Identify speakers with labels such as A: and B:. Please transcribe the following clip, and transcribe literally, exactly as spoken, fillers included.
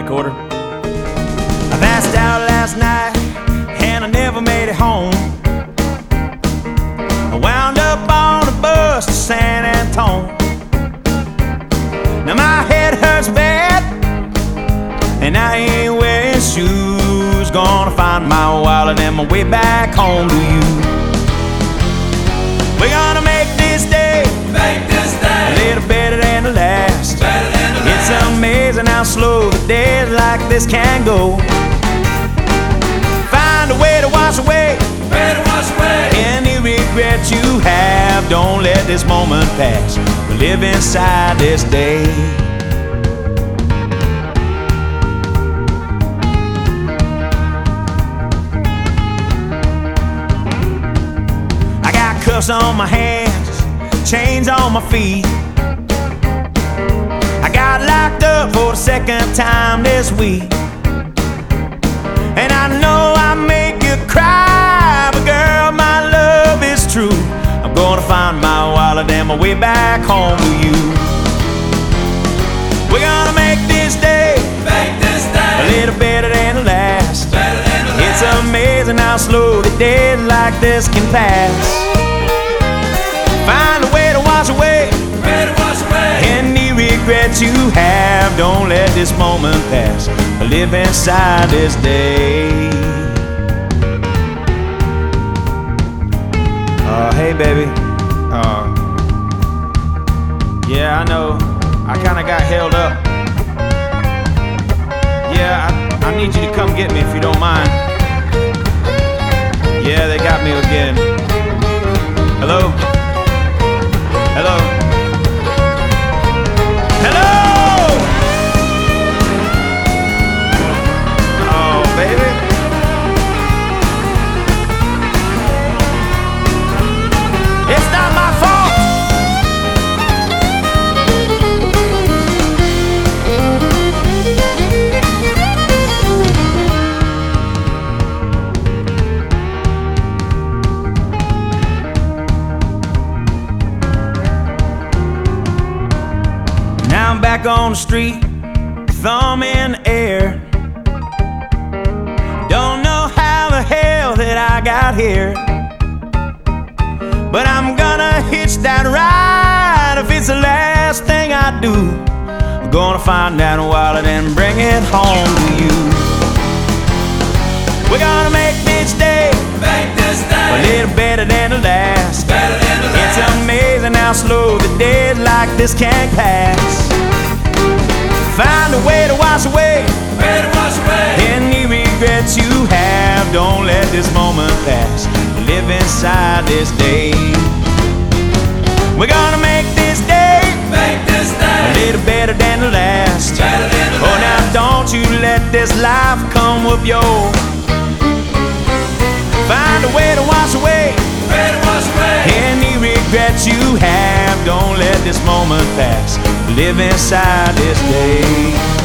A: recorder. I passed out last night and I never made it home. I wound up on a bus to San Antone. Now my head hurts bad and I ain't wearing shoes. Gonna find my wallet and my way back home to you. We're gonna make this day,
B: Make this day
A: a little better than the last.
B: better than the
A: It's
B: last.
A: amazing how slow the days like this can go. Find a way to wash away
B: Way to wash away
A: any regret you have. Don't let this moment pass, but live inside this day. I got cuffs on my hands, chains on my feet. I got locked up for the second time this week. And I know I make you cry, but girl, my love is true. I'm gonna find my wallet and my way back home to you. We're gonna make this day
B: Make this
A: a
B: day
A: little better than the last.
B: better than the
A: It's
B: last.
A: amazing how slow the days like this can pass. Find a way to wash away
B: Way to wash away
A: any regrets you have. Don't let this moment pass, live inside this day. Uh, hey baby, uh, yeah, I know, I kinda got held up. Yeah, I, I need you to come get me if you don't mind. Yeah, they got me again. Hello? Hello? Hello! Oh, baby. It's not my fault. Now I'm back on the street, thumb in the air. Don't know how the hell that I got here, but I'm gonna hitch that ride if it's the last thing I do. I'm gonna find that wallet and bring it home to you. We're gonna make this day
B: Make this
A: a
B: day
A: little better than the last.
B: better than the
A: It's
B: last.
A: amazing how slow the days like this can pass. Find a way to wash away
B: Way to wash away
A: any regrets you have. Don't let this moment pass, live inside this day. We're gonna make this day
B: Make this
A: a
B: day
A: little better than the last.
B: better than the
A: Oh, now
B: last.
A: don't you let this life come with your. Find a way to wash away
B: Way to wash away
A: any regrets you have. Don't let this moment pass, live inside this day.